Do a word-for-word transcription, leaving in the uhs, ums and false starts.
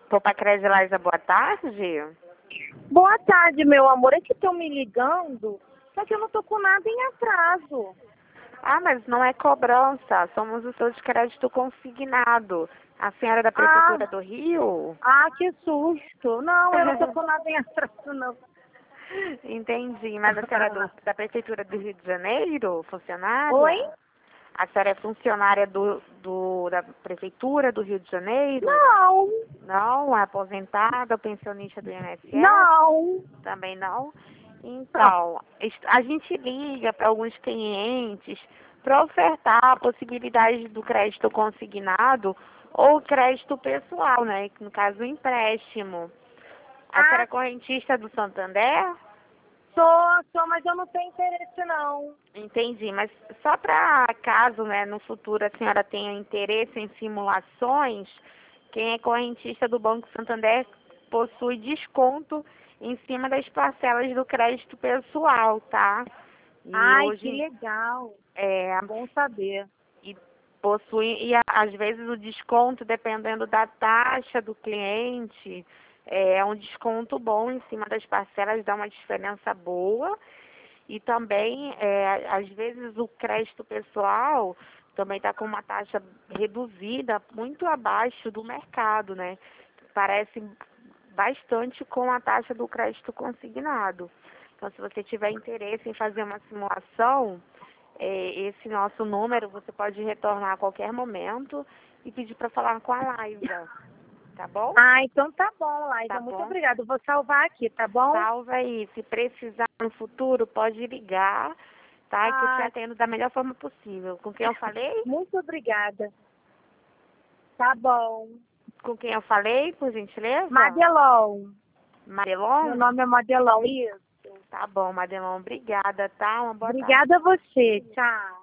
Poupa Crédito Laisa, boa tarde. Boa tarde, meu amor. É que estão me ligando, só que eu não tô com nada em atraso. Ah, mas não é cobrança, somos o seu de crédito consignado. A senhora é da Prefeitura Ah, do Rio? ah, que susto. Não, eu não tô com nada em atraso, não. Entendi, mas a senhora é do, da Prefeitura do Rio de Janeiro, Oi? funcionária? A senhora é funcionária do, do, da Prefeitura do Rio de Janeiro? Não, Não, é aposentada, pensionista do I N S S? não. Também não? Não. Então, est- a gente liga para alguns clientes para ofertar a possibilidade do crédito consignado ou crédito pessoal, né? Que no caso, o empréstimo. A senhora Ah, é correntista do Santander? sou, sou, mas eu não tenho interesse, não. Entendi, mas só para caso, né, no futuro a senhora tenha interesse em simulações, quem é correntista do Banco Santander possui desconto em cima das parcelas do crédito pessoal, tá? E Ai, que hoje legal. é, Bom saber. e possui, e a- às vezes o desconto, dependendo da taxa do cliente, é um desconto bom em cima das parcelas, dá uma diferença boa. E também, é, às vezes, o crédito pessoal também está com uma taxa reduzida, muito abaixo do mercado, né? Parece bastante com a taxa do crédito consignado. Então, se você tiver interesse em fazer uma simulação, é, esse nosso número você pode retornar a qualquer momento e pedir para falar com a Laisa, tá bom? Ah, então tá bom, Laisa. Tá Muito bom? obrigada. Eu vou salvar aqui, tá bom? Salva aí. Se precisar no futuro, pode ligar, tá? Que eu te Ah, atendo da melhor forma possível. Com quem eu falei? muito obrigada. Tá bom. Com quem eu falei, por gentileza? Madelon. Meu Madelon? nome é Madelon. Isso. Tá bom, Madelon. Obrigada, tá? Uma boa tarde. Obrigada a você. Tchau.